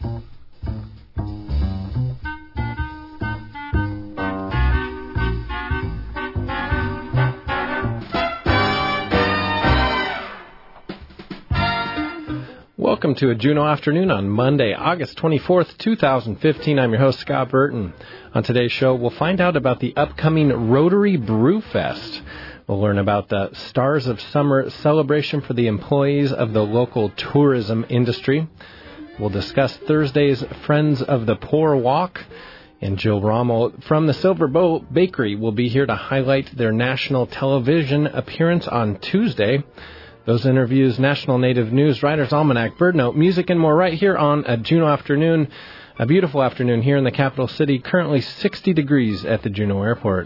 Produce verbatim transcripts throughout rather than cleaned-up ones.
Welcome to a Juneau Afternoon on Monday, August twenty-fourth, twenty fifteen. I'm your host, Scott Burton. On today's show, we'll find out about the upcoming Rotary Brew Fest. We'll learn about the Stars of Summer celebration for the employees of the local tourism industry. We'll discuss Thursday's Friends of the Poor Walk. And Jill Rommel from the Silver Bow Bakery will be here to highlight their national television appearance on Tuesday. Those interviews, National Native News, Writer's Almanac, Bird Note, music, and more right here on a Juneau Afternoon. A beautiful afternoon here in the capital city, currently sixty degrees at the Juneau Airport.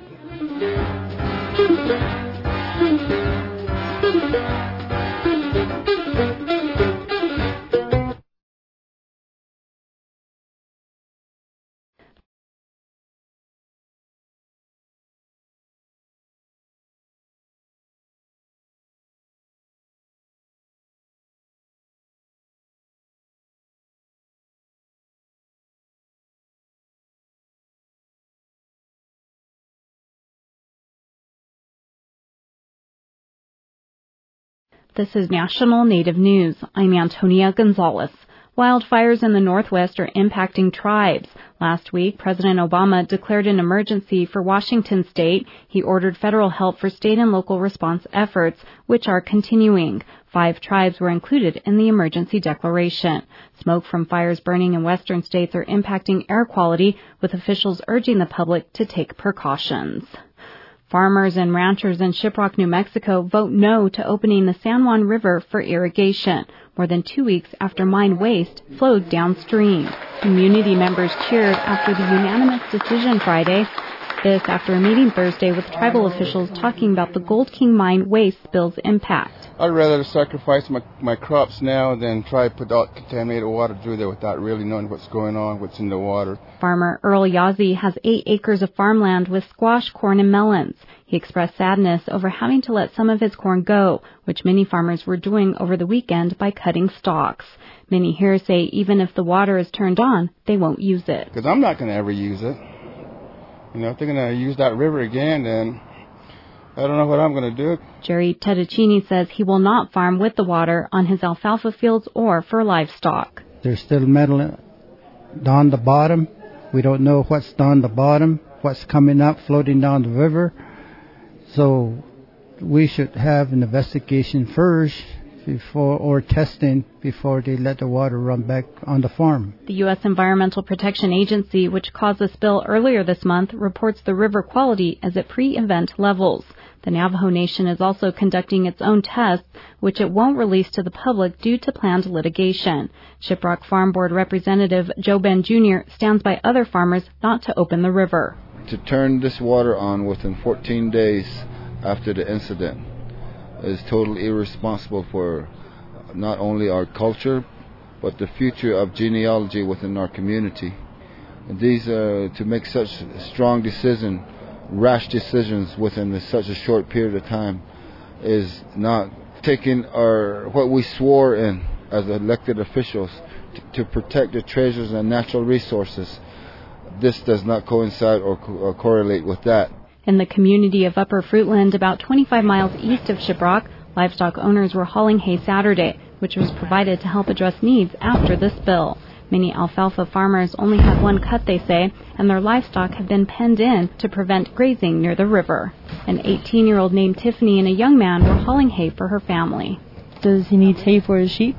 This is National Native News. I'm Antonia Gonzalez. Wildfires in the Northwest are impacting tribes. Last week, President Obama declared an emergency for Washington state. He ordered federal help for state and local response efforts, which are continuing. Five tribes were included in the emergency declaration. Smoke from fires burning in western states are impacting air quality, with officials urging the public to take precautions. Farmers and ranchers in Shiprock, New Mexico vote no to opening the San Juan River for irrigation, more than two weeks after mine waste flowed downstream. Community members cheered after the unanimous decision Friday. This after a meeting Thursday with tribal officials talking about the Gold King mine waste spill's impact. I'd rather sacrifice my, my crops now than try to put out contaminated water through there without really knowing what's going on, what's in the water. Farmer Earl Yazzie has eight acres of farmland with squash, corn, and melons. He expressed sadness over having to let some of his corn go, which many farmers were doing over the weekend by cutting stalks. Many here say even if the water is turned on, they won't use it. Because I'm not going to ever use it. You know, if they're going to use that river again, then I don't know what I'm going to do. Jerry Tedicini says he will not farm with the water on his alfalfa fields or for livestock. There's still metal down the bottom. We don't know what's down the bottom, what's coming up, floating down the river. So we should have an investigation first before or testing before they let the water run back on the farm. The U S Environmental Protection Agency, which caused the spill earlier this month, reports the river quality as at pre-event levels. The Navajo Nation is also conducting its own tests, which it won't release to the public due to planned litigation. Shiprock Farm Board Representative Joe Ben Junior stands by other farmers not to open the river. To turn this water on within fourteen days after the incident is totally irresponsible for not only our culture, but the future of genealogy within our community. And these, uh, to make such strong decision, rash decisions within this, such a short period of time, is not taking our what we swore in as elected officials to, to protect the treasures and natural resources. This does not coincide or, co- or correlate with that. In the community of Upper Fruitland, about twenty-five miles east of Shiprock, livestock owners were hauling hay Saturday, which was provided to help address needs after the spill. Many alfalfa farmers only have one cut, they say, and their livestock have been penned in to prevent grazing near the river. An eighteen-year-old named Tiffany and a young man were hauling hay for her family. Does he need hay for his sheep?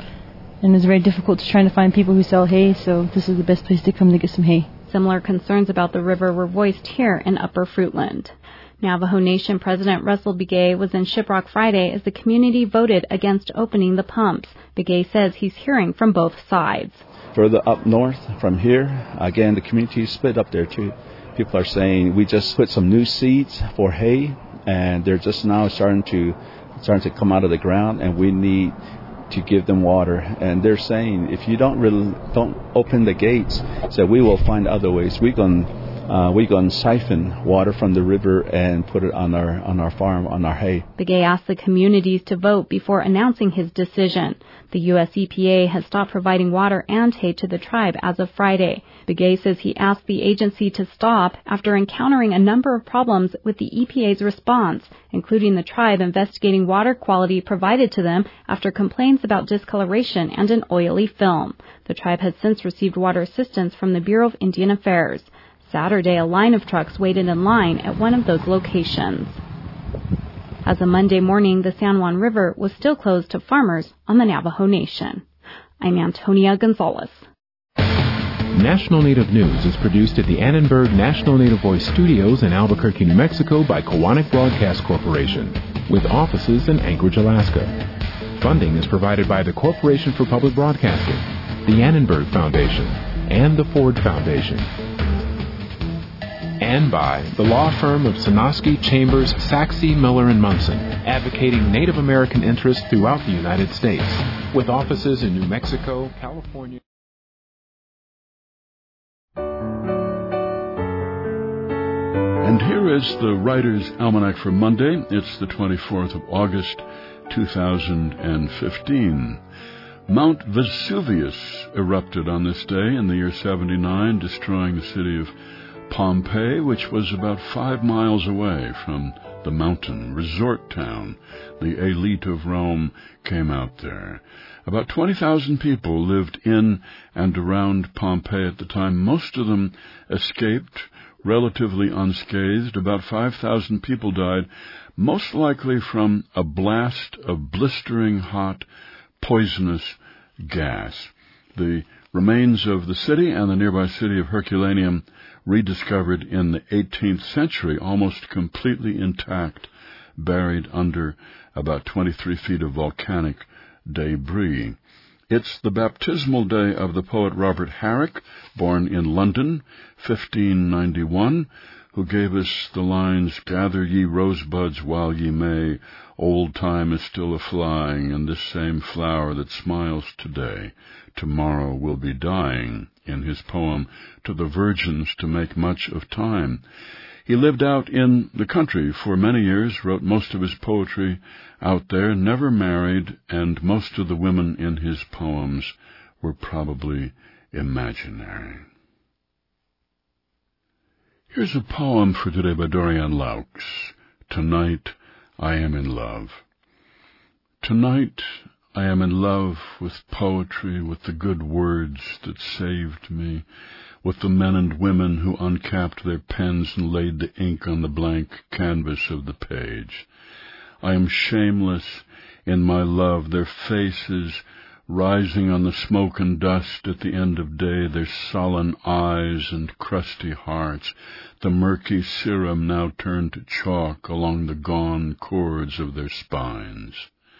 And it's very difficult to try to find people who sell hay, so this is the best place to come to get some hay. Similar concerns about the river were voiced here in Upper Fruitland. Navajo Nation President Russell Begay was in Shiprock Friday as the community voted against opening the pumps. Begay says he's hearing from both sides. Further up north from here, again, the community is split up there too. People are saying we just put some new seeds for hay, and they're just now starting to starting to come out of the ground, and we need to give them water. And they're saying if you don't really don't open the gates, so we will find other ways. We're going uh, we're going to siphon water from the river and put it on our on our farm on our hay. Begay asked the communities to vote before announcing his decision. The U S E P A has stopped providing water and hay to the tribe as of Friday. Begay says he asked the agency to stop after encountering a number of problems with the E P A's response, including the tribe investigating water quality provided to them after complaints about discoloration and an oily film. The tribe has since received water assistance from the Bureau of Indian Affairs. Saturday, a line of trucks waited in line at one of those locations. As of Monday morning, the San Juan River was still closed to farmers on the Navajo Nation. I'm Antonia Gonzalez. National Native News is produced at the Annenberg National Native Voice Studios in Albuquerque, New Mexico by Kowanik Broadcast Corporation, with offices in Anchorage, Alaska. Funding is provided by the Corporation for Public Broadcasting, the Annenberg Foundation, and the Ford Foundation. And by the law firm of Sonosky, Chambers, Saxe, Miller and Munson, advocating Native American interests throughout the United States, with offices in New Mexico, California. And here is the Writer's Almanac for Monday. It's the twenty-fourth of August, two thousand fifteen. Mount Vesuvius erupted on this day in the year seventy-nine, destroying the city of Pompeii, which was about five miles away from the mountain resort town. The elite of Rome came out there. About twenty thousand people lived in and around Pompeii at the time. Most of them escaped relatively unscathed. About five thousand people died, most likely from a blast of blistering hot, poisonous gas. The remains of the city and the nearby city of Herculaneum, rediscovered in the eighteenth century, almost completely intact, buried under about twenty-three feet of volcanic debris. It's the baptismal day of the poet Robert Herrick, born in London, fifteen ninety-one, who gave us the lines, "Gather ye rosebuds while ye may, old time is still a-flying, and this same flower that smiles today, tomorrow will be dying," in his poem To the Virgins to Make Much of Time. He lived out in the country for many years, wrote most of his poetry out there, never married, and most of the women in his poems were probably imaginary. Here's a poem for today by Dorian Laux. Tonight I am in love. Tonight I am in love with poetry, with the good words that saved me, with the men and women who uncapped their pens and laid the ink on the blank canvas of the page. I am shameless in my love, their faces rising on the smoke and dust at the end of day, their sullen eyes and crusty hearts, the murky serum now turned to chalk along the gone chords of their spines.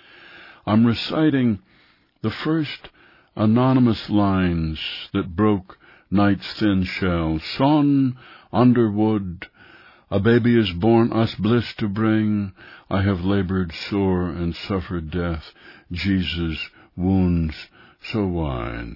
I'm reciting the first anonymous lines that broke night's thin shell. Son, Underwood, a baby is born us bliss to bring. I have labored sore and suffered death, Jesus' wounds so wide.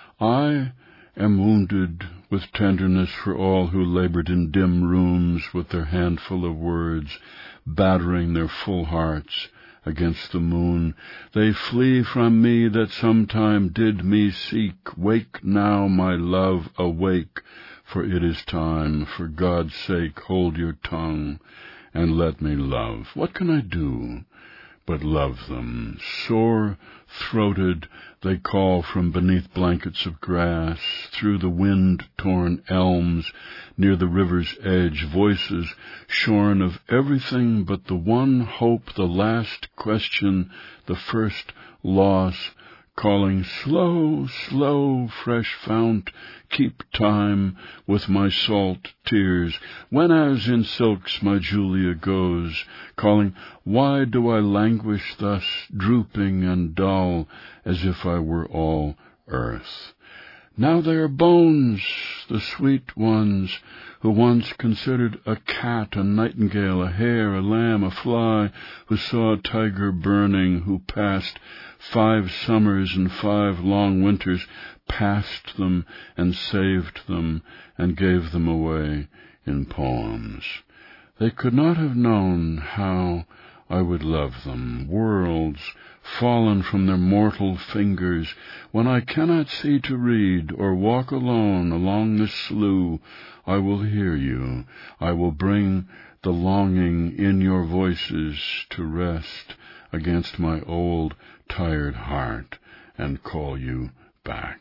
I am wounded with tenderness for all who labored in dim rooms with their handful of words, battering their full hearts against the moon. They flee from me that sometime did me seek. Wake now, my love, awake, for it is time. For God's sake, hold your tongue and let me love. What can I do but love them? Sore-throated they call from beneath blankets of grass, through the wind-torn elms near the river's edge, voices shorn of everything but the one hope, the last question, the first loss, calling, slow, slow, fresh fount, keep time with my salt tears. When as in silks my Julia goes, calling, why do I languish thus, drooping and dull, as if I were all earth? Now they are bones, the sweet ones, who once considered a cat, a nightingale, a hare, a lamb, a fly, who saw a tiger burning, who passed five summers and five long winters, passed them and saved them and gave them away in poems. They could not have known how I would love them, worlds fallen from their mortal fingers, when I cannot see to read, or walk alone along the slough. I will hear you, I will bring the longing in your voices to rest against my old, tired heart, and call you back.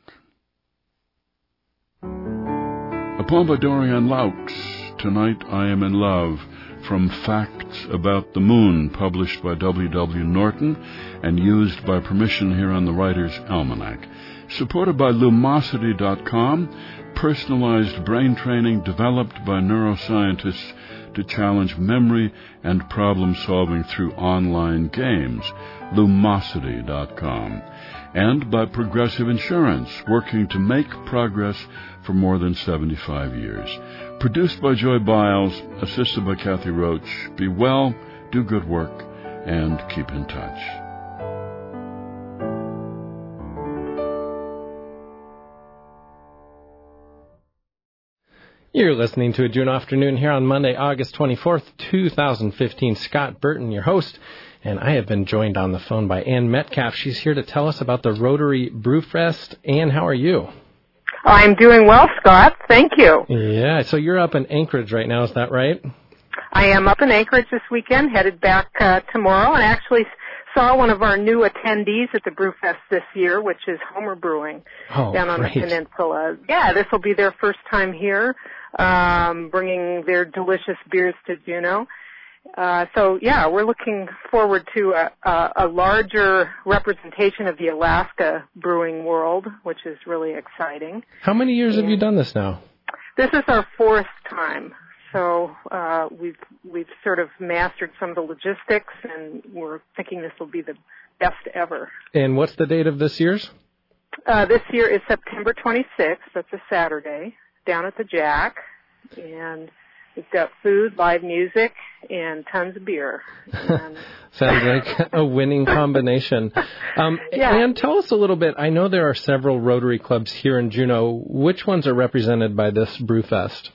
A poem by Dorian Laux, Tonight I Am in Love, from Facts About the Moon, published by W W Norton and used by permission here on the Writer's Almanac. Supported by Lumosity dot com, personalized brain training developed by neuroscientists to challenge memory and problem-solving through online games. Lumosity dot com. And by Progressive Insurance, working to make progress for more than seventy-five years. Produced by Joy Biles, assisted by Kathy Roach. Be well, do good work, and keep in touch. You're listening to a June afternoon here on Monday, August twenty-fourth, twenty fifteen. Scott Burton, your host, and I have been joined on the phone by Ann Metcalf. She's here to tell us about the Rotary Brewfest. Ann, how are you? I'm doing well, Scott. Thank you. Yeah, so you're up in Anchorage right now, is that right? I am up in Anchorage this weekend, headed back uh, tomorrow, and actually saw one of our new attendees at the Brewfest this year, which is Homer Brewing oh, down on great. the peninsula. Yeah, this will be their first time here, um, bringing their delicious beers to Juneau. Uh, so, yeah, we're looking forward to a, a, a larger representation of the Alaska brewing world, which is really exciting. How many years and have you done this now? This is our fourth time. So uh, we've we've sort of mastered some of the logistics, and we're thinking this will be the best ever. And what's the date of this year's? Uh, this year is September twenty-sixth. That's a Saturday, down at the Jack. And we've got food, live music, and tons of beer. And Sounds like a winning combination. Um, yeah. And tell us a little bit. I know there are several Rotary clubs here in Juneau. Which ones are represented by this Brewfest?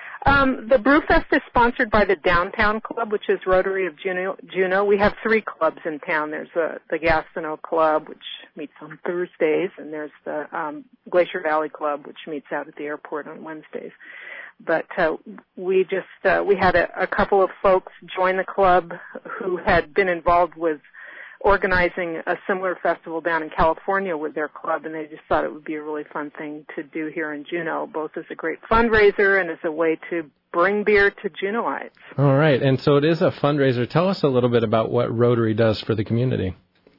Um, the Brewfest is sponsored by the Downtown Club, which is Rotary of Juneau. Juneau. We have three clubs in town. There's a, the Gastineau Club, which meets on Thursdays, and there's the um, Glacier Valley Club, which meets out at the airport on Wednesdays. But uh, we just uh, we had a, a couple of folks join the club who had been involved with organizing a similar festival down in California with their club, and they just thought it would be a really fun thing to do here in Juneau, both as a great fundraiser and as a way to bring beer to Juneauites. All right, and so it is a fundraiser. Tell us a little bit about what Rotary does for the community.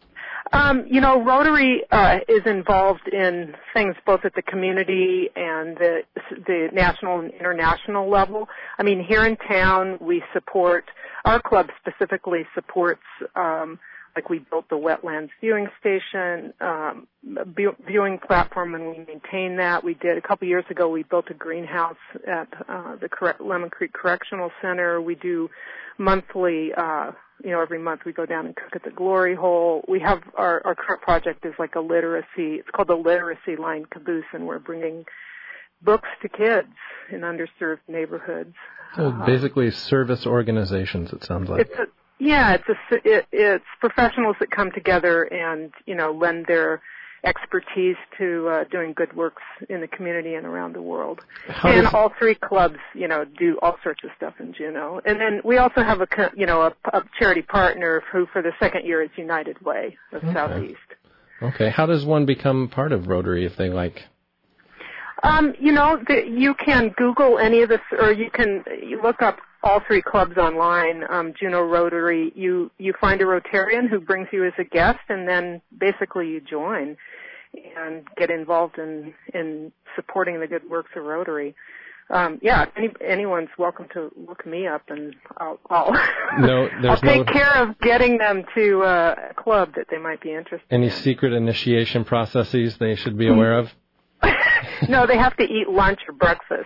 Um, you know, Rotary uh, is involved in things both at the community and the, the national and international level. I mean, here in town, we support, our club specifically supports, um, like we built the wetlands viewing station, um, viewing platform, and we maintain that. We did, a couple years ago, we built a greenhouse at uh, the Lemon Creek Correctional Center. We do monthly, uh, you know, every month we go down and cook at the Glory Hole. We have, our, our current project is like a literacy, it's called the Literacy Line Caboose, and we're bringing books to kids in underserved neighborhoods. So basically service organizations, it sounds like. It's a, yeah, it's a, it, it's professionals that come together and, you know, lend their expertise to uh, doing good works in the community and around the world. How and does... all three clubs, you know, do all sorts of stuff in Juneau. And then we also have a, you know, a, a charity partner who for the second year is United Way of okay. Southeast. Okay. How does one become part of Rotary if they like? Um, you know, the, you can Google any of this, or you can you look up all three clubs online, um, Juneau Rotary. You, you find a Rotarian who brings you as a guest, and then basically you join and get involved in, in supporting the good works of Rotary. Um, yeah, any, anyone's welcome to look me up, and I'll, I'll, no, I'll take no... care of getting them to uh, a club that they might be interested any in. Any secret initiation processes they should be aware of? No, they have to eat lunch or breakfast.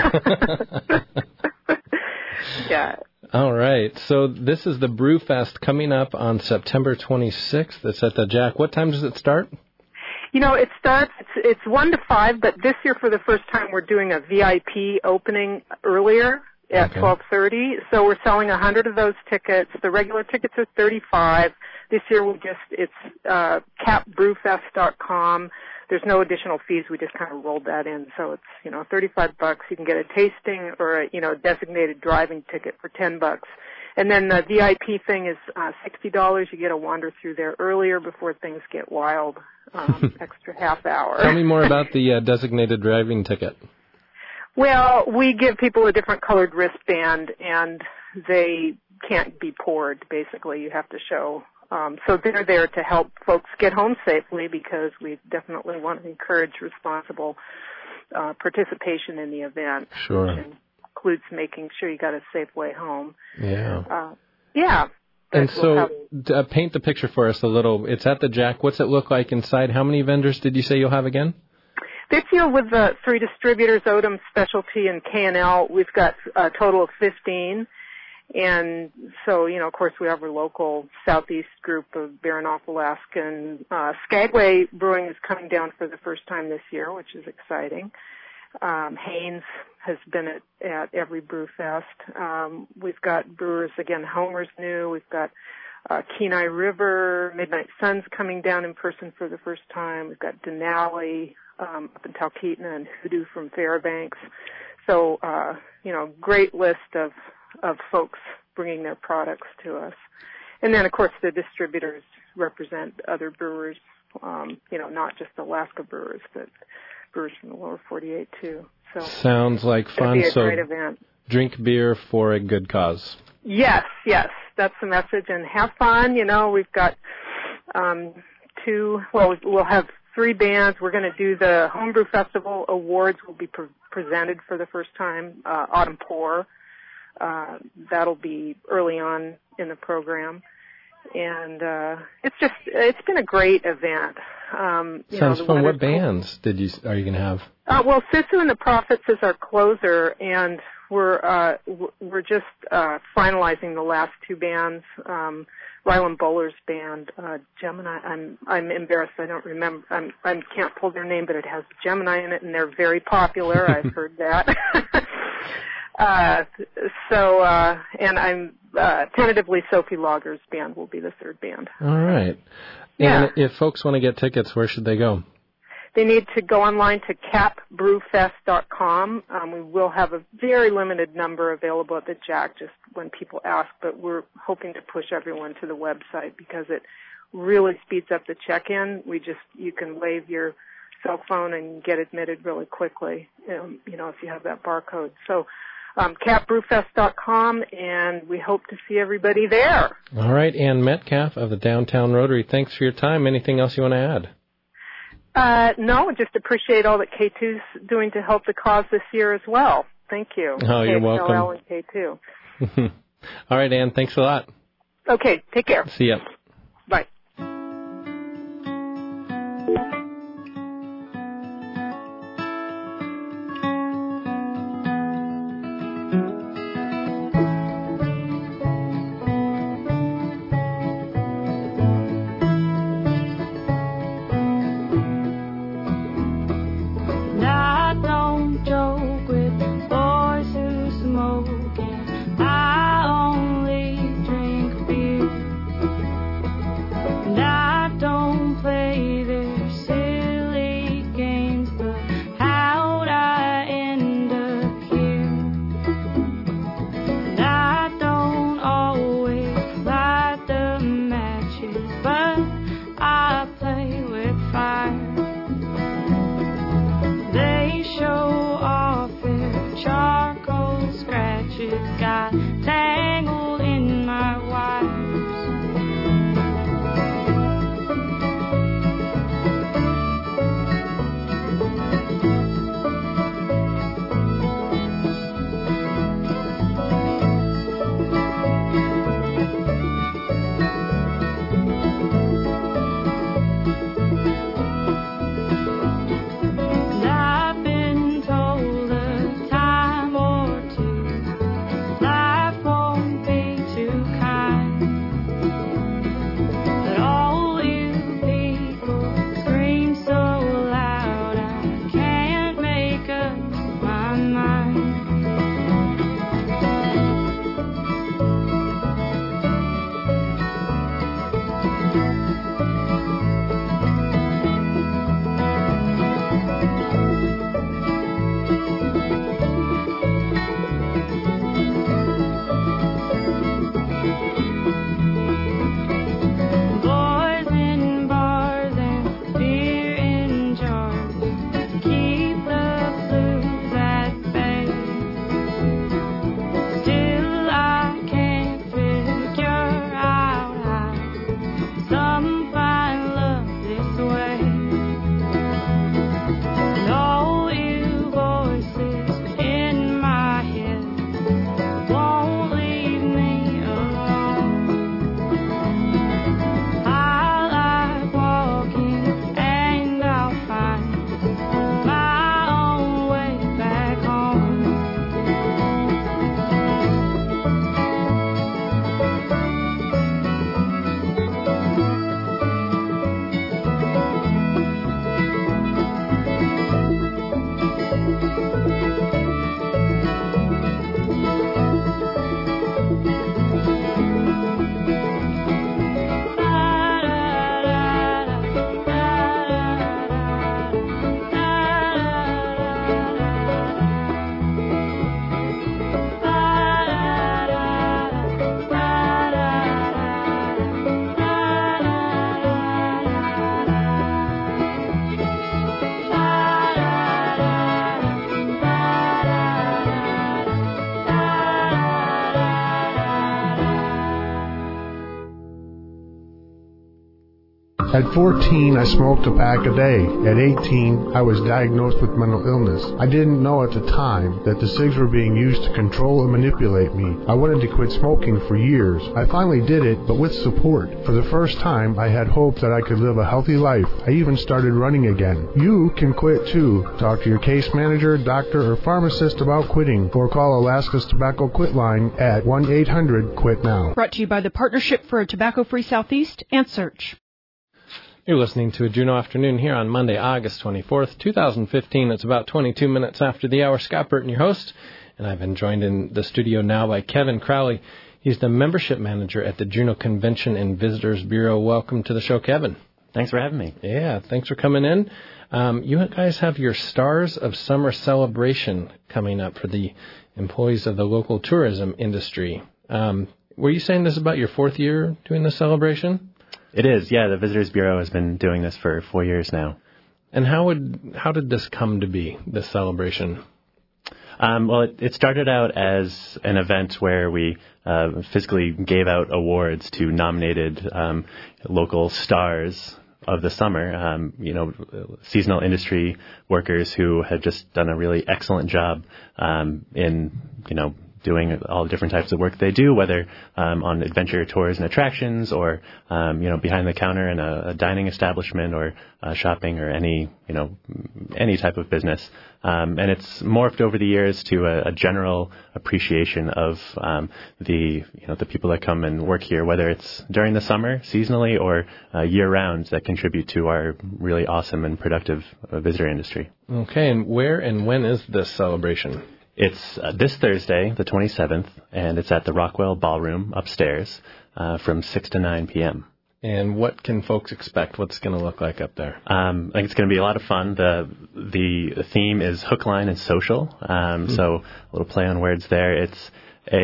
Yeah. All right. So this is the Brewfest coming up on September twenty-sixth. It's at the Jack. What time does it start? You know, it starts, it's, it's one to five, but this year for the first time we're doing a V I P opening earlier at Okay. twelve thirty. So we're selling one hundred of those tickets. The regular tickets are thirty-five. This year we just, it's uh, cap brewfest dot com. There's no additional fees. We just kind of rolled that in. So it's, you know, thirty-five bucks. You can get a tasting or a, you know, designated driving ticket for ten bucks. And then the V I P thing is uh, sixty dollars. You get to wander through there earlier before things get wild, um, extra half hour. Tell me more about the uh, designated driving ticket. Well, we give people a different colored wristband, and they can't be poured, basically. You have to show. Um, so they're there to help folks get home safely, because we definitely want to encourage responsible uh, participation in the event. Sure. Which includes making sure you got a safe way home. Yeah. Uh, yeah. And But so, we'll have- d- uh, paint the picture for us a little. It's at the Jack. What's it look like inside? How many vendors did you say you'll have again? This year with the three distributors, Odom, Specialty, and K and L, we've got a total of fifteen. And so, you know, of course, we have our local southeast group of Baranof, Alaska, and uh, Skagway Brewing is coming down for the first time this year, which is exciting. Um, Haynes has been at, at every Brew Fest. Um, we've got brewers, again, Homer's new. We've got uh, Kenai River, Midnight Sun's coming down in person for the first time. We've got Denali um, up in Talkeetna and Hoodoo from Fairbanks. So, uh, you know, great list of of folks bringing their products to us. And then, of course, the distributors represent other brewers, um, you know, not just Alaska brewers, but brewers from the lower forty-eight, too. So Sounds like it'll fun. be a So great event. drink beer for a good cause. Yes, yes, that's the message. And have fun. You know, we've got um, two, well, we'll have three bands. We're going to do the Homebrew Festival Awards will be pre- presented for the first time, uh, Autumn Pour. Uh, that'll be early on in the program. And uh, it's just, it's been a great event. Um, you Sounds know, the fun. What weather's cool. bands did you are you going to have? Uh, well, Sisu and the Prophets is our closer, and we're uh, we're just uh, finalizing the last two bands. Um, Ryland Bowler's band, uh, Gemini. I'm I'm embarrassed. I don't remember. I'm I can't pull their name, but it has Gemini in it, and they're very popular. I've heard that. uh, so, uh, and I'm uh, tentatively Sophie Lager's band will be the third band. All right. Yeah. And if folks want to get tickets, where should they go? They need to go online to cap brewfest dot com. Um, we will have a very limited number available at the Jack just when people ask, but we're hoping to push everyone to the website because it really speeds up the check-in. We just, you can wave your cell phone and get admitted really quickly, um, you know, if you have that barcode. So um, cap brewfest dot com, and we hope to see everybody there. All right. Ann Metcalf of the Downtown Rotary, thanks for your time. Anything else you want to add? Uh, no, just appreciate all that K two's doing to help the cause this year as well. Thank you. Oh, you're K X L L welcome. and K two. All right, Ann, thanks a lot. Okay, take care. See ya. Bye. I don't joke with boys who smoke, and I only drink beer. And I don't play their At fourteen, I smoked a pack a day. At eighteen, I was diagnosed with mental illness. I didn't know at the time that the cigs were being used to control and manipulate me. I wanted to quit smoking for years. I finally did it, but with support. For the first time, I had hope that I could live a healthy life. I even started running again. You can quit too. Talk to your case manager, doctor, or pharmacist about quitting, or call Alaska's Tobacco Quit line at one eight hundred quit now. Brought to you by the Partnership for a Tobacco-Free Southeast and Search. You're listening to a Juneau Afternoon here on Monday, August twenty-fourth, twenty fifteen. It's about twenty-two minutes after the hour. Scott Burton, your host, and I've been joined in the studio now by Kevin Crowley. He's the membership manager at the Juneau Convention and Visitors Bureau. Welcome to the show, Kevin. Thanks for having me. Yeah, thanks for coming in. Um, you guys have your Stars of Summer celebration coming up for the employees of the local tourism industry. Um, were you saying this about your fourth year doing the celebration? It is, yeah. The Visitors Bureau has been doing this for four years now. And how would how did this come to be, this celebration? Um, well, it, it started out as an event where we uh, physically gave out awards to nominated um, local stars of the summer, um, you know, seasonal industry workers who had just done a really excellent job um, in, you know, doing all different types of work they do, whether um, on adventure tours and attractions or, um, you know, behind the counter in a, a dining establishment or uh, shopping or any, you know, any type of business. Um, and it's morphed over the years to a, a general appreciation of um, the, you know, the people that come and work here, whether it's during the summer, seasonally, or uh, year-round, that contribute to our really awesome and productive uh, visitor industry. Okay, and where and when is this celebration? It's uh, this Thursday, the twenty-seventh, and it's at the Rockwell Ballroom upstairs uh, from six to nine p.m. And what can folks expect? What's it going to look like up there? Um, I think it's going to be a lot of fun. The the theme is hook, line, and social, um, mm-hmm. so a little play on words there. It's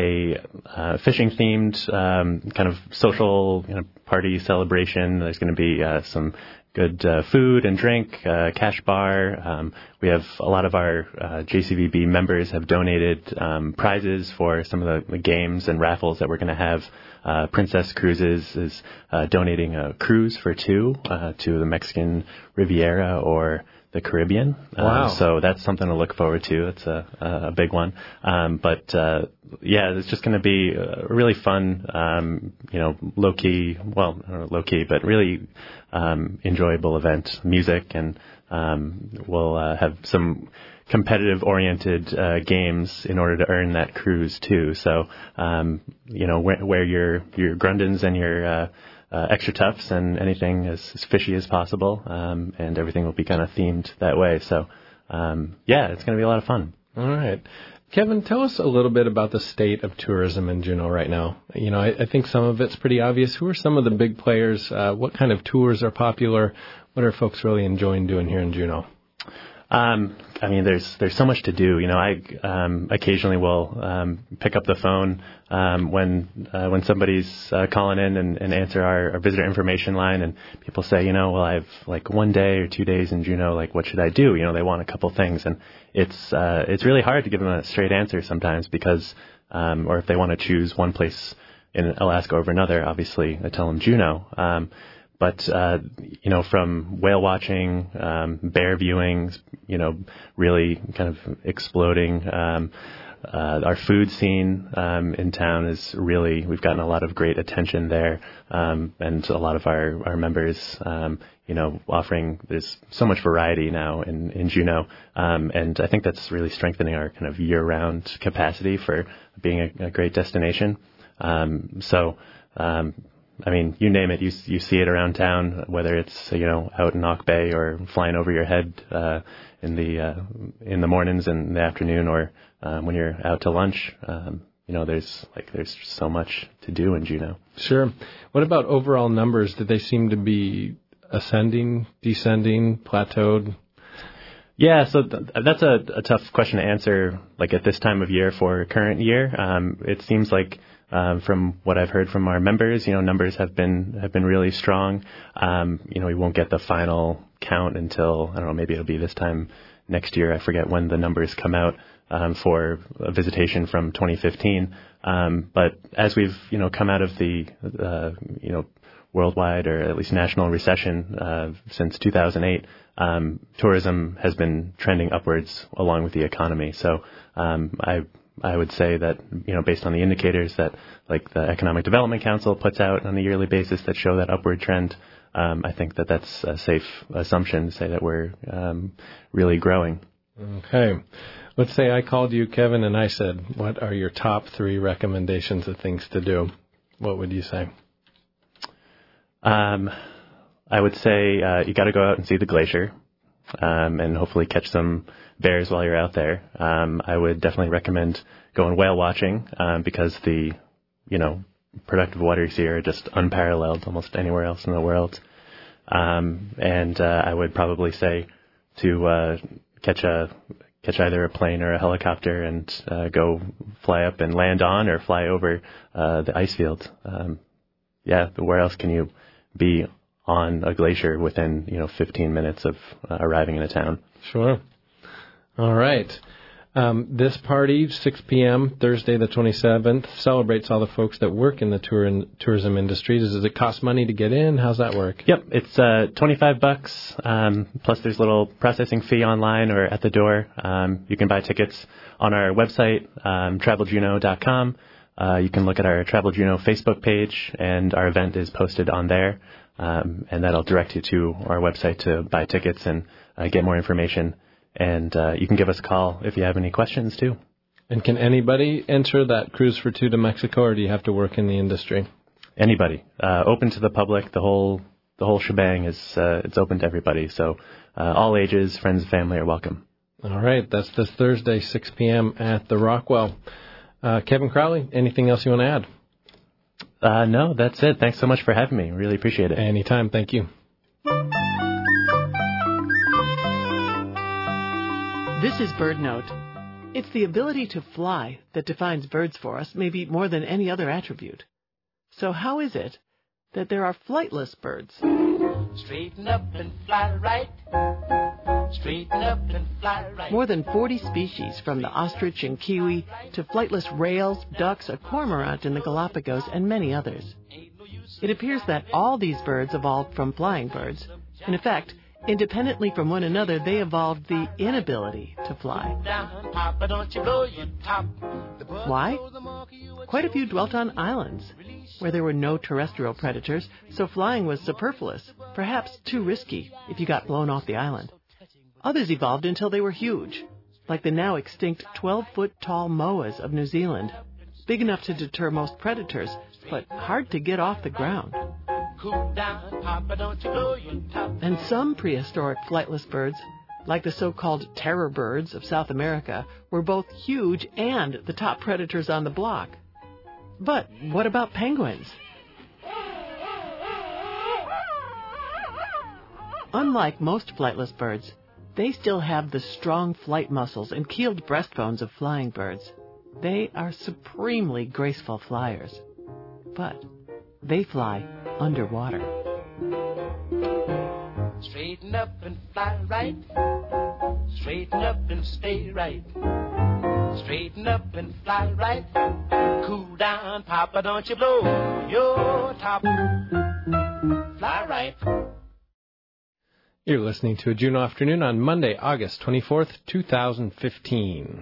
a uh, fishing-themed um, kind of social you know, party celebration. There's going to be uh, some good uh, food and drink, uh, cash bar. Um, we have a lot of our uh, J C V B members have donated um, prizes for some of the, the games and raffles that we're going to have. Uh, Princess Cruises is uh, donating a cruise for two uh, to the Mexican Riviera or the Caribbean. Wow. Um, so that's something to look forward to. It's a, a big one. Um, but, uh, yeah, it's just going to be a really fun, um, you know, low-key, well, I don't know, low-key, but really um, enjoyable event, music, and um, we'll uh, have some competitive-oriented uh, games in order to earn that cruise, too. So, um, you know, wear, wear your, your Grundens and your uh, Uh, extra tufts and anything as, as fishy as possible, um, and everything will be kind of themed that way. So, um, yeah, it's going to be a lot of fun. All right. Kevin, tell us a little bit about the state of tourism in Juneau right now. You know, I, I think some of it's pretty obvious. Who are some of the big players? Uh, what kind of tours are popular? What are folks really enjoying doing here in Juneau? Um, I mean, there's there's so much to do. You know, I um, occasionally will um, pick up the phone um, when uh, when somebody's uh, calling in and, and answer our, our visitor information line, and people say, you know, well, I have like one day or two days in Juneau. Like, what should I do? You know, they want a couple things, and it's uh, it's really hard to give them a straight answer sometimes because, um, or if they want to choose one place in Alaska over another, obviously I tell them Juneau. Um, But, uh, you know, from whale watching, um, bear viewings, you know, really kind of exploding. Um, uh, our food scene um, in town is really, we've gotten a lot of great attention there. Um, and a lot of our, our members, um, you know, offering, there's so much variety now in, in Juneau. Um, and I think that's really strengthening our kind of year-round capacity for being a, a great destination. Um, so, um, I mean, you name it, you you see it around town, whether it's, you know, out in Knock Bay or flying over your head uh, in the uh, in the mornings and the afternoon, or um, when you're out to lunch. Um, you know, there's like there's so much to do in Juneau. Sure. What about overall numbers? Did they seem to be ascending, descending, plateaued? Yeah, so th- that's a, a tough question to answer. Like at this time of year for current year, um, it seems like. Um, from what I've heard from our members, you know, numbers have been have been really strong. Um, you know, we won't get the final count until, I don't know, maybe it'll be this time next year. I forget when the numbers come out um, for a visitation from twenty fifteen. Um, but as we've, you know, come out of the, uh, you know, worldwide or at least national recession uh, since two thousand eight, um, tourism has been trending upwards along with the economy. So um, I I would say that, you know, based on the indicators that like the Economic Development Council puts out on a yearly basis that show that upward trend, um, I think that that's a safe assumption to say that we're um, really growing. Okay. Let's say I called you, Kevin, and I said, what are your top three recommendations of things to do? What would you say? Um, I would say uh, you got to go out and see the glacier um, and hopefully catch some bears while you're out there. Um, I would definitely recommend going whale watching um, because the, you know, productive waters here are just unparalleled almost anywhere else in the world. Um, and uh, I would probably say to uh, catch a catch either a plane or a helicopter and uh, go fly up and land on or fly over uh, the ice field. Um, yeah, but where else can you be on a glacier within, you know, fifteen minutes of uh, arriving in a town? Sure. All right. Um, this party, six p.m., Thursday the twenty-seventh, celebrates all the folks that work in the tour and tourism industry. Does it cost money to get in? How's that work? Yep, it's uh, twenty-five bucks, um, plus there's a little processing fee online or at the door. Um, you can buy tickets on our website, um, travel juneau dot com. Uh, you can look at our Travel Juneau Facebook page, and our event is posted on there, um, and that'll direct you to our website to buy tickets and uh, get more information. And uh, you can give us a call if you have any questions, too. And can anybody enter that Cruise for Two to Mexico, or do you have to work in the industry? Anybody. Uh, open to the public. The whole the whole shebang is uh, it's open to everybody. So uh, all ages, friends and family are welcome. All right. That's this Thursday, six p.m. at the Rockwell. Uh, Kevin Crowley, anything else you want to add? Uh, no, that's it. Thanks so much for having me. Really appreciate it. Anytime. Thank you. This is BirdNote. It's the ability to fly that defines birds for us, maybe more than any other attribute. So how is it that there are flightless birds? Straighten up and fly right. Straighten up and fly right. More than forty species, from the ostrich and kiwi to flightless rails, ducks, a cormorant in the Galapagos, and many others. It appears that all these birds evolved from flying birds. In effect, independently from one another, they evolved the inability to fly. Why? Quite a few dwelt on islands, where there were no terrestrial predators, so flying was superfluous, perhaps too risky if you got blown off the island. Others evolved until they were huge, like the now extinct twelve-foot tall moas of New Zealand, big enough to deter most predators, but hard to get off the ground. Cool down, Papa, don't you blow your top. And some prehistoric flightless birds, like the so-called terror birds of South America, were both huge and the top predators on the block. But what about penguins? Unlike most flightless birds, they still have the strong flight muscles and keeled breastbones of flying birds. They are supremely graceful flyers. But they fly underwater. Straighten up and fly right. Straighten up and stay right. Straighten up and fly right. Cool down, Papa, don't you blow your top. Fly right. You're listening to a Juneau Afternoon on Monday, August twenty-fourth, twenty fifteen.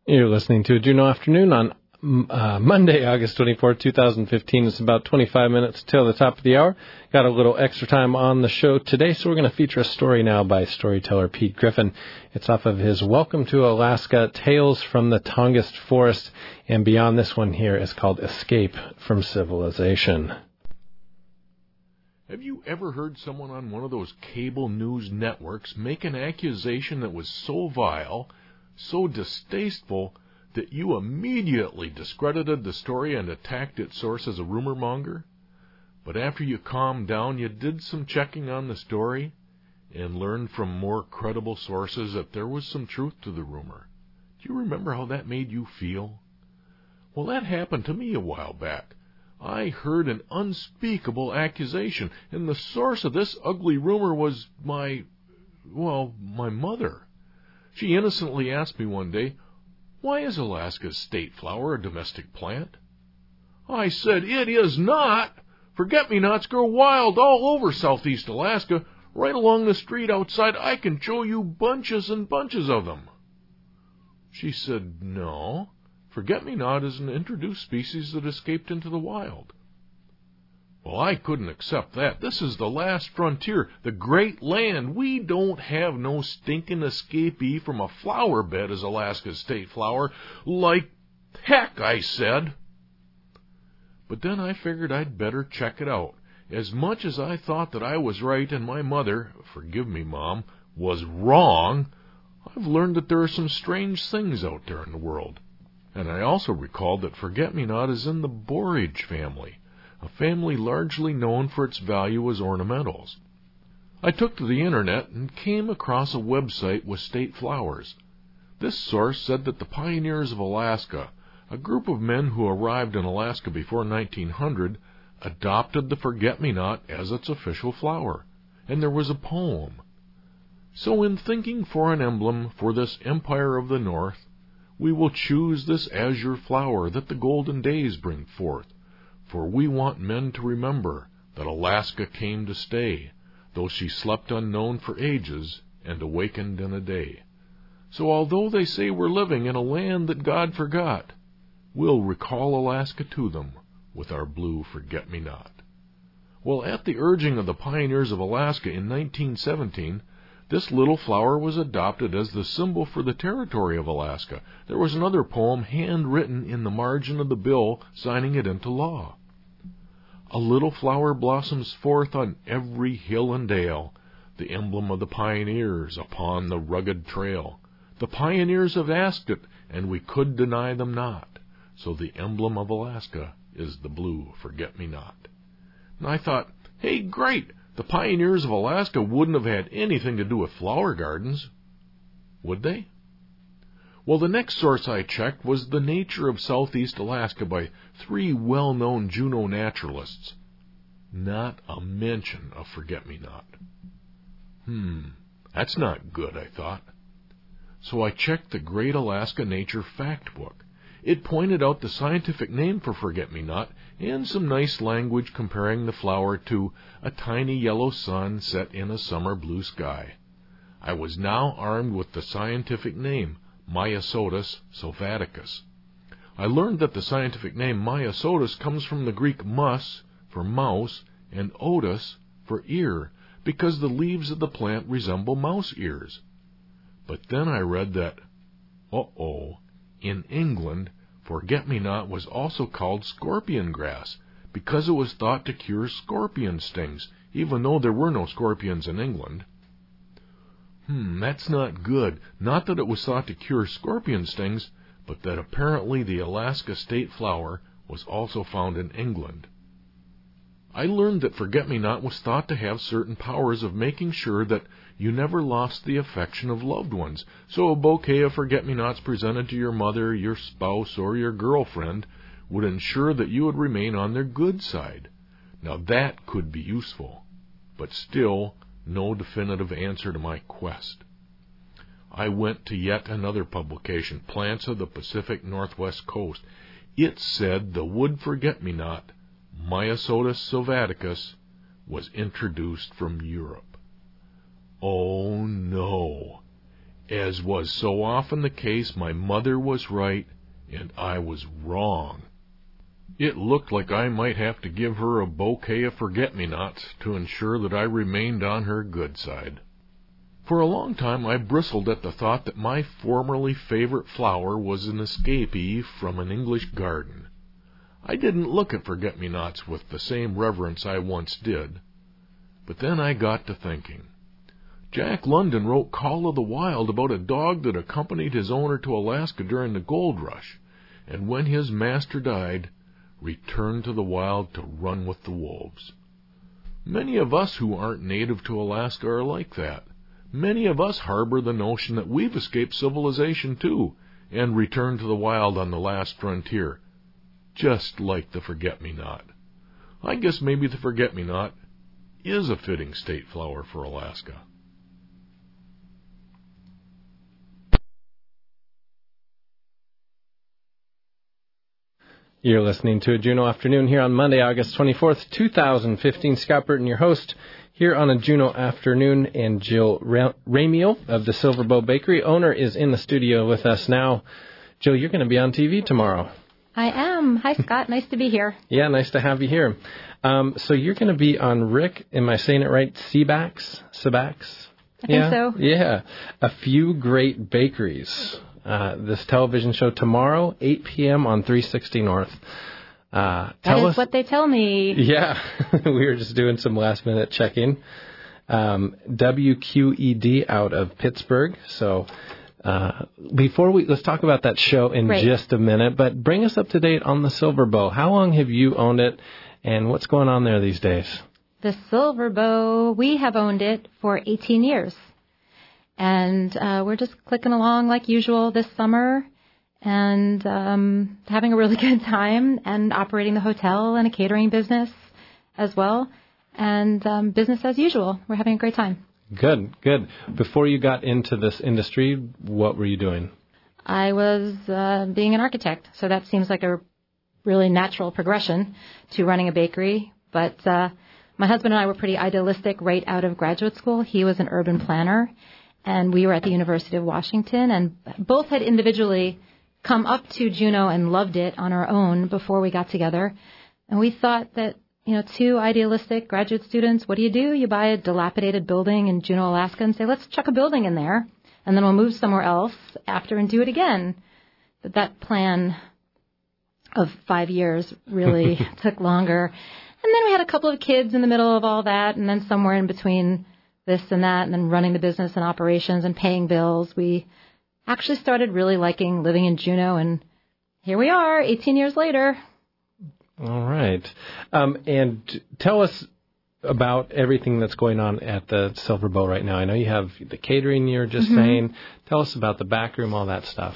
You're listening to a Juneau Afternoon on uh, Monday, August twenty-fourth, twenty fifteen. It's about twenty-five minutes till the top of the hour. Got a little extra time on the show today, so we're going to feature a story now by storyteller Pete Griffin. It's off of his Welcome to Alaska, Tales from the Tongass Forest, and beyond. This one here is called Escape from Civilization. Have you ever heard someone on one of those cable news networks make an accusation that was so vile, so distasteful, that you immediately discredited the story and attacked its source as a rumor monger? But after you calmed down, you did some checking on the story and learned from more credible sources that there was some truth to the rumor. Do you remember how that made you feel? Well, that happened to me a while back. I heard an unspeakable accusation, and the source of this ugly rumor was my, well, my mother. She innocently asked me one day, "Why is Alaska's state flower a domestic plant?" I said, "It is not. Forget-me-nots grow wild all over southeast Alaska. Right along the street outside, I can show you bunches and bunches of them." She said, "No, forget-me-not is an introduced species that escaped into the wild." Well, I couldn't accept that. This is the last frontier, the great land. We don't have no stinking escapee from a flower bed as Alaska's state flower. Like heck, I said. But then I figured I'd better check it out. As much as I thought that I was right and my mother, forgive me, Mom, was wrong, I've learned that there are some strange things out there in the world. And I also recalled that forget-me-not is in the borage family, a family largely known for its value as ornamentals. I took to the internet and came across a website with state flowers. This source said that the pioneers of Alaska, a group of men who arrived in Alaska before nineteen hundred, adopted the forget-me-not as its official flower, and there was a poem. So in thinking for an emblem for this empire of the north, we will choose this azure flower that the golden days bring forth, for we want men to remember that Alaska came to stay, though she slept unknown for ages and awakened in a day. So although they say we're living in a land that God forgot, we'll recall Alaska to them with our blue forget-me-not. Well, at the urging of the pioneers of Alaska in nineteen seventeen, this little flower was adopted as the symbol for the territory of Alaska. There was another poem handwritten in the margin of the bill signing it into law. A little flower blossoms forth on every hill and dale, the emblem of the pioneers upon the rugged trail. The pioneers have asked it, and we could deny them not. So the emblem of Alaska is the blue forget-me-not. And I thought, hey, great! The pioneers of Alaska wouldn't have had anything to do with flower gardens, would they? Well, the next source I checked was The Nature of Southeast Alaska by three well-known Juneau naturalists. Not a mention of forget-me-not. Hmm, that's not good, I thought. So I checked the Great Alaska Nature Fact Book. It pointed out the scientific name for forget-me-not and some nice language comparing the flower to a tiny yellow sun set in a summer blue sky. I was now armed with the scientific name, Myosotis sylvaticus. I learned that the scientific name Myosotis comes from the Greek mus, for mouse, and otis, for ear, because the leaves of the plant resemble mouse ears. But then I read that, uh-oh, in England, forget-me-not was also called scorpion grass, because it was thought to cure scorpion stings, even though there were no scorpions in England. Hmm, that's not good. Not that it was thought to cure scorpion stings, but that apparently the Alaska state flower was also found in England. I learned that forget-me-not was thought to have certain powers of making sure that you never lost the affection of loved ones, so a bouquet of forget-me-nots presented to your mother, your spouse, or your girlfriend would ensure that you would remain on their good side. Now that could be useful, but still no definitive answer to my quest. I went to yet another publication, Plants of the Pacific Northwest Coast. It said the wood forget-me-not, Myosotis sylvaticus, was introduced from Europe. Oh no! As was so often the case, my mother was right, and I was wrong. It looked like I might have to give her a bouquet of forget-me-nots to ensure that I remained on her good side. For a long time I bristled at the thought that my formerly favorite flower was an escapee from an English garden. I didn't look at forget-me-nots with the same reverence I once did. But then I got to thinking. Jack London wrote Call of the Wild about a dog that accompanied his owner to Alaska during the gold rush, and when his master died, returned to the wild to run with the wolves. Many of us who aren't native to Alaska are like that. Many of us harbor the notion that we've escaped civilization too, and returned to the wild on the last frontier, just like the forget-me-not. I guess maybe the forget-me-not is a fitting state flower for Alaska. You're listening to a Juneau Afternoon here on Monday, August twenty-fourth, two thousand fifteen. Scott Burton, your host, here on a Juneau Afternoon, and Jill Ramiel of the Silver Bow Bakery. Owner is in the studio with us now. Jill, you're going to be on T V tomorrow. I am. Hi, Scott. Nice to be here. Yeah, nice to have you here. Um, so you're going to be on Rick, am I saying it right, Seabax? Seabax? I yeah? think so. Yeah. A Few Great Bakeries. Uh, this television show tomorrow, eight p.m. on three sixty North. Uh, that is us, what they tell me. Yeah. We were just doing some last-minute checking. Um, W Q E D out of Pittsburgh. So uh, before we, let's talk about that show in Great. just a minute, but bring us up to date on the Silver Bow. How long have you owned it, and what's going on there these days? The Silver Bow, we have owned it for eighteen years. And uh, we're just clicking along like usual this summer and um, having a really good time and operating the hotel and a catering business as well. And um, business as usual. We're having a great time. Good, good. Before you got into this industry, what were you doing? I was uh, being an architect, so that seems like a really natural progression to running a bakery. But uh, my husband and I were pretty idealistic right out of graduate school. He was an urban planner. And we were at the University of Washington, and both had individually come up to Juneau and loved it on our own before we got together. And we thought that, you know, two idealistic graduate students, what do you do? You buy a dilapidated building in Juneau, Alaska, and say, let's chuck a building in there, and then we'll move somewhere else after and do it again. But that plan of five years really took longer. And then we had a couple of kids in the middle of all that, and then somewhere in between this and that, and then running the business and operations and paying bills, we actually started really liking living in Juneau, and here we are, eighteen years later. All right. Um, and tell us about everything that's going on at the Silver Bow right now. I know you have the catering you were just mm-hmm. saying. Tell us about the back room, all that stuff.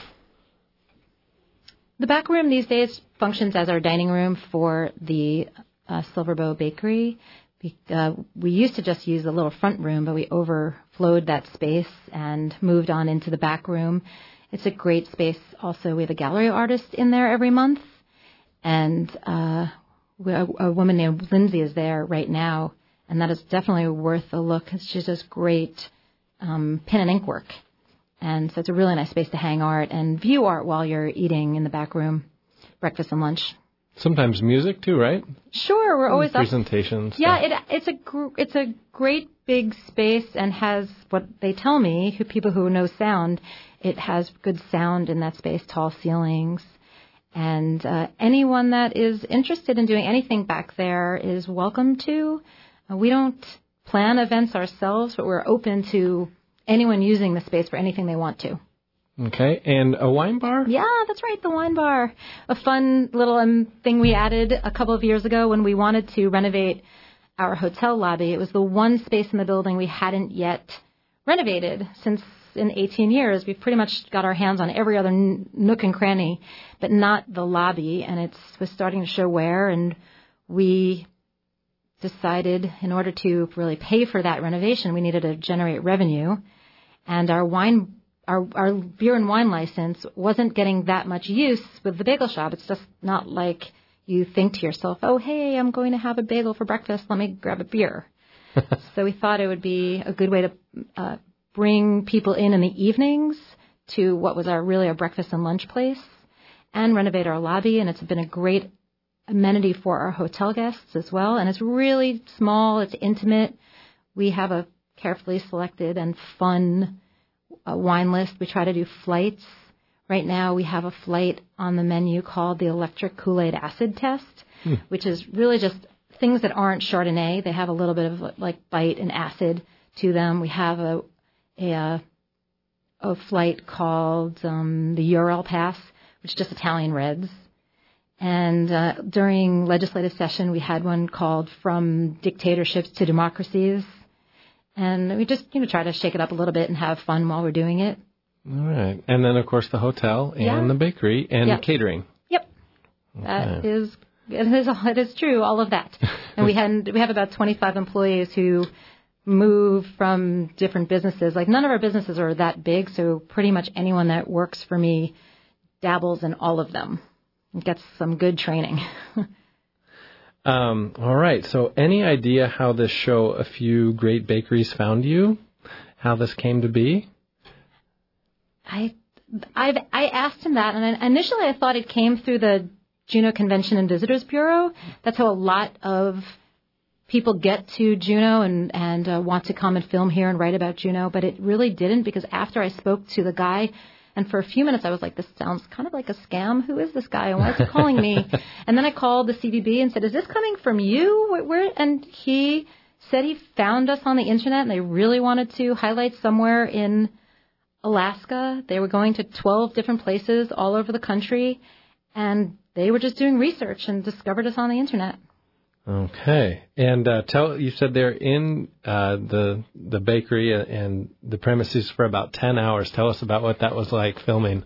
The back room these days functions as our dining room for the uh, Silver Bow Bakery. Uh, we used to just use the little front room, but we overflowed that space and moved on into the back room. It's a great space. Also, we have a gallery artist in there every month. And uh, a, a woman named Lindsay is there right now. And that is definitely worth a look. She does great um, pen and ink work. And so it's a really nice space to hang art and view art while you're eating in the back room, breakfast and lunch. Sometimes music too, right? Sure, we're always presentations. Up. Yeah, it, it's a gr- it's a great big space and has what they tell me, who people who know sound, it has good sound in that space, tall ceilings, and uh, anyone that is interested in doing anything back there is welcome to. Uh, we don't plan events ourselves, but we're open to anyone using the space for anything they want to. Okay, and a wine bar? Yeah, that's right, the wine bar. A fun little um, thing we added a couple of years ago when we wanted to renovate our hotel lobby. It was the one space in the building we hadn't yet renovated since in eighteen years. We've pretty much got our hands on every other n- nook and cranny, but not the lobby, and it was starting to show wear, and we decided in order to really pay for that renovation, we needed to generate revenue, and our wine Our, our beer and wine license wasn't getting that much use with the bagel shop. It's just not like you think to yourself, oh, hey, I'm going to have a bagel for breakfast. Let me grab a beer. So we thought it would be a good way to uh, bring people in in the evenings to what was our really our breakfast and lunch place, and renovate our lobby. And it's been a great amenity for our hotel guests as well. And it's really small. It's intimate. We have a carefully selected and fun uh, wine list. We try to do flights. Right now we have a flight on the menu called the Electric Kool-Aid Acid Test, hmm. which is really just things that aren't Chardonnay. They have a little bit of like bite and acid to them. We have a a, a flight called um, the Ural Pass, which is just Italian Reds. And uh, during legislative session, we had one called From Dictatorships to Democracies. And we just, you know, try to shake it up a little bit and have fun while we're doing it. All right. And then, of course, the hotel and yeah. the bakery and yep. catering. Yep. Okay. That is, it is, it is true, all of that. And we had, we have about twenty-five employees who move from different businesses. Like, none of our businesses are that big, so pretty much anyone that works for me dabbles in all of them and gets some good training. um, all right. So any idea how this show, A Few Great Bakeries, found you? How this came to be? I I've, I asked him that, and initially I thought it came through the Juneau Convention and Visitors Bureau. That's how a lot of people get to Juneau and, and uh, want to come and film here and write about Juneau, but it really didn't, because after I spoke to the guy, and for a few minutes I was like, this sounds kind of like a scam. Who is this guy, and why is he calling me? And then I called the C V B and said, is this coming from you? Where, where? And he said he found us on the internet, and they really wanted to highlight somewhere in Alaska. They were going to twelve different places all over the country, and they were just doing research and discovered us on the internet. Okay. And uh, tell you said they're in uh, the the bakery and the premises for about ten hours. Tell us about what that was like filming.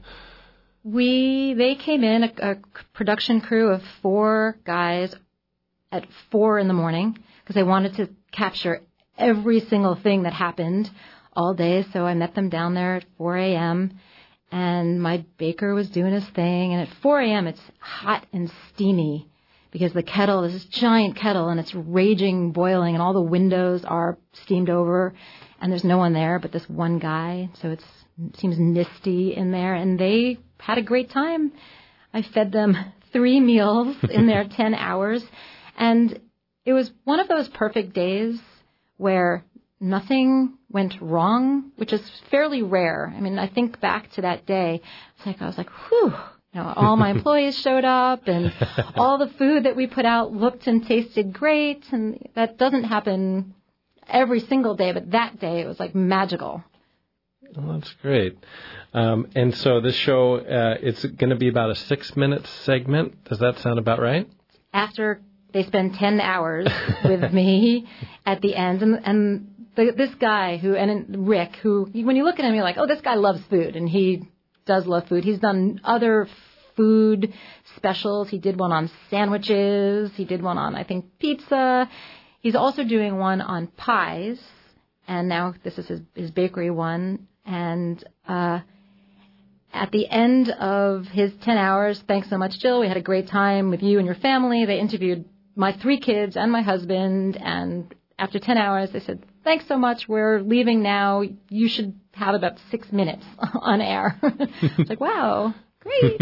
We they came in a, a production crew of four guys at four in the morning because they wanted to capture every single thing that happened all day. So I met them down there at four a.m. and my baker was doing his thing. And at four a.m. it's hot and steamy, because the kettle is this giant kettle and it's raging, boiling, and all the windows are steamed over, and there's no one there but this one guy. So it's, it seems misty in there, and they had a great time. I fed them three meals in their ten hours, and it was one of those perfect days where nothing went wrong, which is fairly rare. I mean, I think back to that day, it's like I was like, whew. You know, all my employees showed up, and all the food that we put out looked and tasted great. And that doesn't happen every single day, but that day it was like magical. Well, that's great. Um, and so this show, uh, it's going to be about a six-minute segment. Does that sound about right? After they spend ten hours with me at the end, and, and the, this guy who, and Rick, who, when you look at him, you're like, oh, this guy loves food, and he does love food. He's done other food specials. He did one on sandwiches. He did one on, I think, pizza. He's also doing one on pies, and now this is his, his bakery one. And uh, at the end of his ten hours, thanks so much, Jill. We had a great time with you and your family. They interviewed my three kids and my husband, and after ten hours, they said, thanks so much. We're leaving now. You should have about six minutes on air. It's like, wow, great.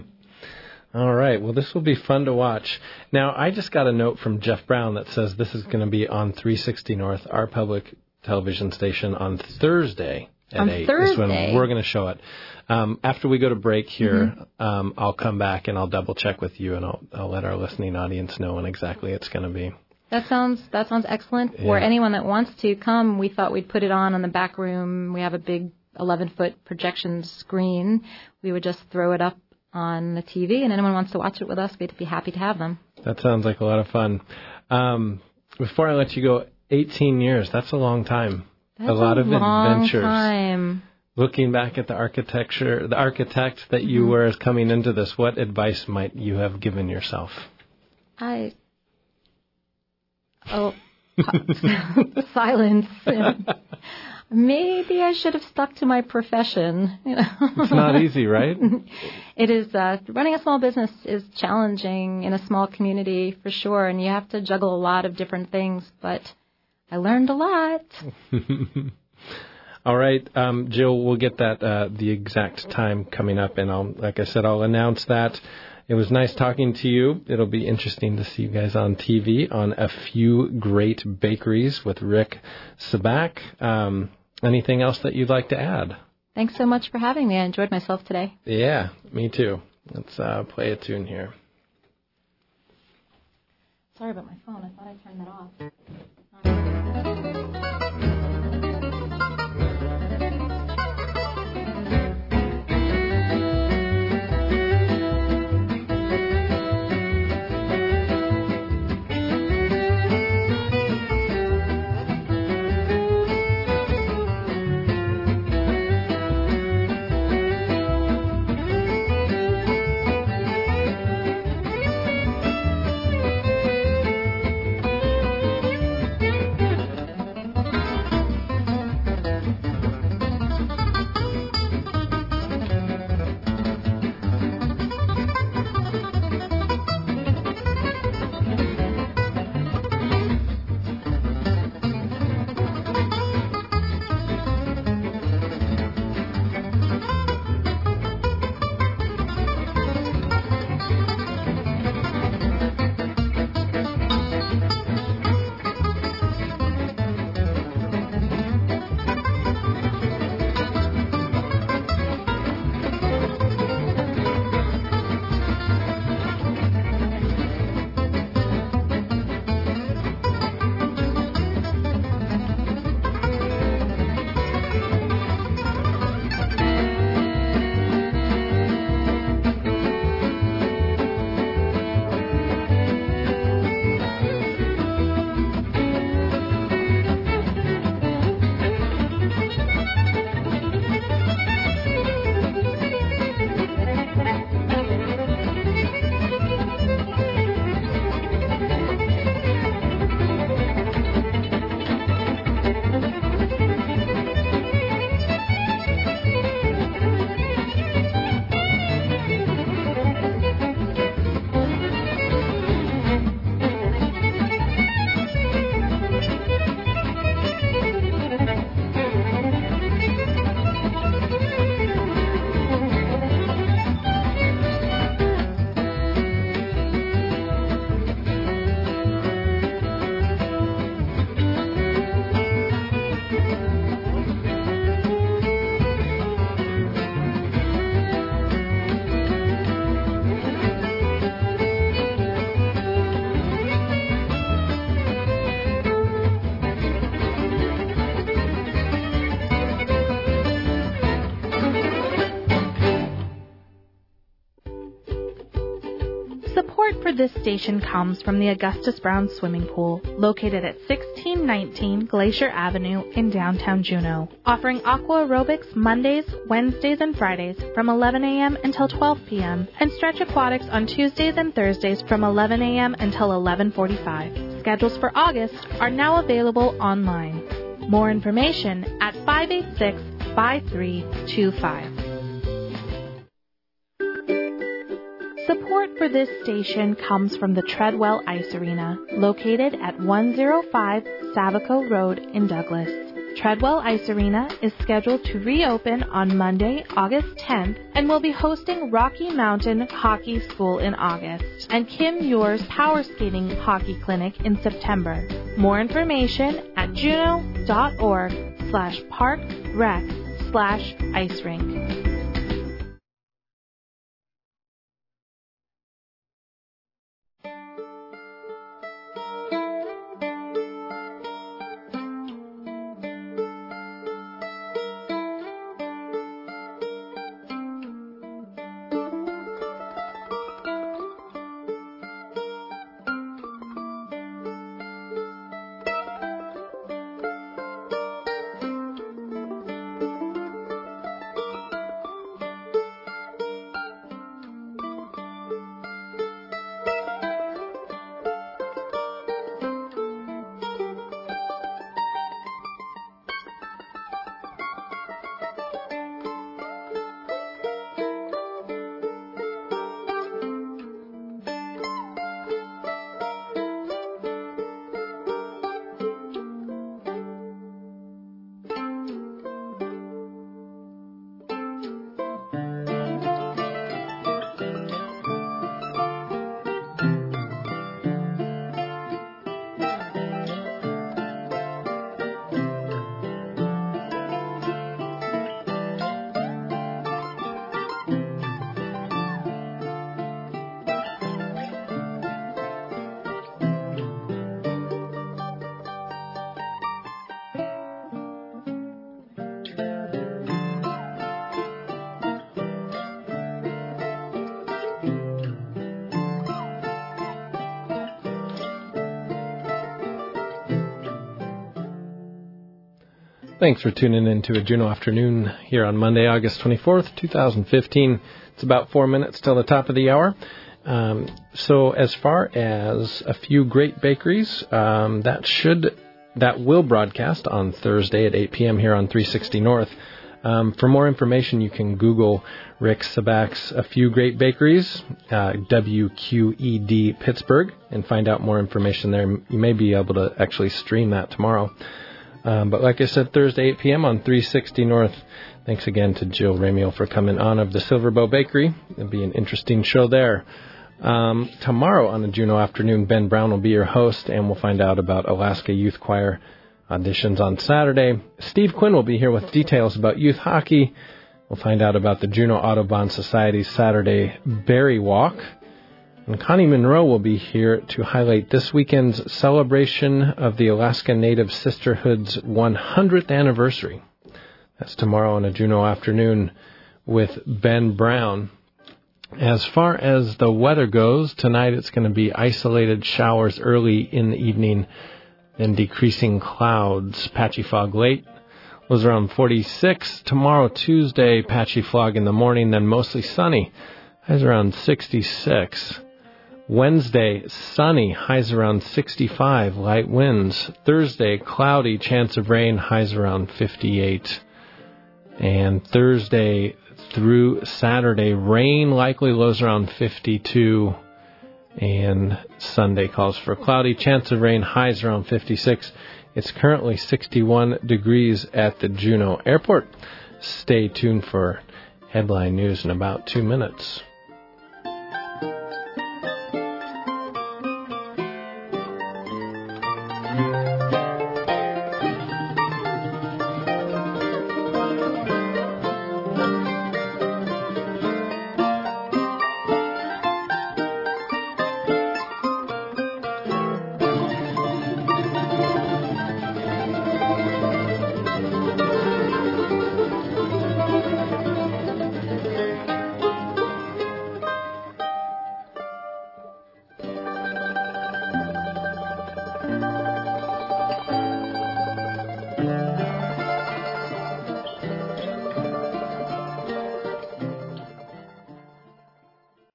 All right. Well, this will be fun to watch. Now, I just got a note from Jeff Brown that says this is going to be on three sixty North, our public television station, on Thursday at on eight. Thursday. Is when we're going to show it. Um, after we go to break here, mm-hmm. um, I'll come back and I'll double check with you, and I'll, I'll let our listening audience know when exactly it's going to be. That sounds that sounds excellent. Yeah. For anyone that wants to come, we thought we'd put it on in the back room. We have a big eleven-foot projection screen. We would just throw it up on the T V, and anyone wants to watch it with us, we'd be happy to have them. That sounds like a lot of fun. Um, before I let you go, eighteen years, that's a long time. That's a lot a of long adventures. Time. Looking back at the architecture, the architect that you Mm-hmm. were as coming into this, what advice might you have given yourself? I... Oh, silence. Maybe I should have stuck to my profession. You know? It's not easy, right? It is. Uh, running a small business is challenging in a small community for sure, and you have to juggle a lot of different things, but I learned a lot. All right, um, Jill, we'll get that uh, the exact time coming up, and I'll, like I said, I'll announce that. It was nice talking to you. It'll be interesting to see you guys on T V on A Few Great Bakeries with Rick Sabak. Um, anything else that you'd like to add? Thanks so much for having me. I enjoyed myself today. Yeah, me too. Let's uh, play a tune here. Sorry about my phone. I thought I turned that off. For this station comes from the Augustus Brown Swimming Pool, located at sixteen nineteen Glacier Avenue in downtown Juneau, offering aqua aerobics Mondays, Wednesdays, and Fridays from eleven a.m. until twelve p.m., and stretch aquatics on Tuesdays and Thursdays from eleven a.m. until eleven forty-five. Schedules for August are now available online. More information at five eight six, five three two five. Support for this station comes from the Treadwell Ice Arena, located at one oh five Savico Road in Douglas. Treadwell Ice Arena is scheduled to reopen on Monday, August tenth, and will be hosting Rocky Mountain Hockey School in August and Kim Muir's Power Skating Hockey Clinic in September. More information at juneau.org slash park rec slash ice rink. Thanks for tuning in to a Juneau Afternoon here on Monday, August twenty-fourth, twenty fifteen. It's about four minutes till the top of the hour. Um, so as far as a few great bakeries, um, that should that will broadcast on Thursday at eight p.m. here on three sixty North. Um, for more information, you can Google Rick Sabak's A Few Great Bakeries, uh, W Q E D Pittsburgh, and find out more information there. You may be able to actually stream that tomorrow. Um, but like I said, Thursday, eight p.m. on three sixty North. Thanks again to Jill Ramiel for coming on of the Silver Bow Bakery. It'll be an interesting show there. Um, tomorrow on the Juneau Afternoon, Ben Brown will be your host, and we'll find out about Alaska Youth Choir auditions on Saturday. Steve Quinn will be here with details about youth hockey. We'll find out about the Juneau Audubon Society's Saturday Berry Walk. And Connie Monroe will be here to highlight this weekend's celebration of the Alaska Native Sisterhood's one hundredth anniversary. That's tomorrow on a Juneau Afternoon with Ben Brown. As far as the weather goes, tonight it's going to be isolated showers early in the evening, then decreasing clouds, patchy fog late. Was around forty-six. Tomorrow, Tuesday, patchy fog in the morning, then mostly sunny. Highs around sixty-six. Wednesday, sunny, highs around sixty-five, light winds. Thursday, cloudy, chance of rain, highs around fifty-eight. And Thursday through Saturday, rain, likely lows around fifty-two. And Sunday calls for cloudy, chance of rain, highs around fifty-six. It's currently sixty-one degrees at the Juneau Airport. Stay tuned for headline news in about two minutes.